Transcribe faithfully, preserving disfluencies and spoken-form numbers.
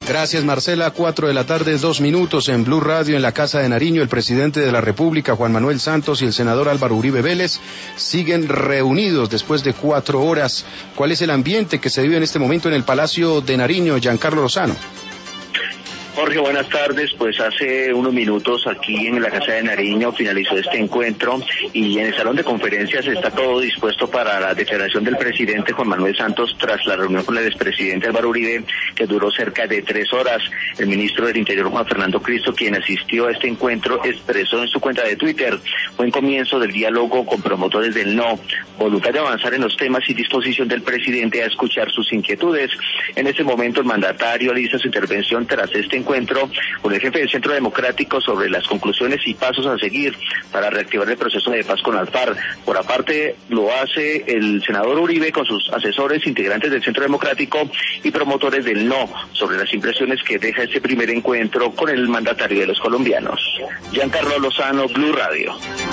Gracias, Marcela. Cuatro de la tarde, dos minutos en Blue Radio, en la Casa de Nariño. El presidente de la República, Juan Manuel Santos, y el senador Álvaro Uribe Vélez siguen reunidos después de cuatro horas. ¿Cuál es el ambiente que se vive en este momento en el Palacio de Nariño, Giancarlo Lozano? Jorge, buenas tardes. Pues hace unos minutos aquí en la Casa de Nariño finalizó este encuentro y en el salón de conferencias está todo dispuesto para la declaración del presidente Juan Manuel Santos tras la reunión con el expresidente Álvaro Uribe, que duró cerca de tres horas. El ministro del Interior, Juan Fernando Cristo, quien asistió a este encuentro, expresó en su cuenta de Twitter: buen comienzo del diálogo con promotores del no, voluntad de avanzar en los temas y disposición del presidente a escuchar sus inquietudes. En ese momento el mandatario alista su intervención tras este encuentro encuentro con el jefe del Centro Democrático sobre las conclusiones y pasos a seguir para reactivar el proceso de paz con las FARC. Por aparte, lo hace el senador Uribe con sus asesores, integrantes del Centro Democrático y promotores del no, sobre las impresiones que deja este primer encuentro con el mandatario de los colombianos. Giancarlo Lozano, Blue Radio.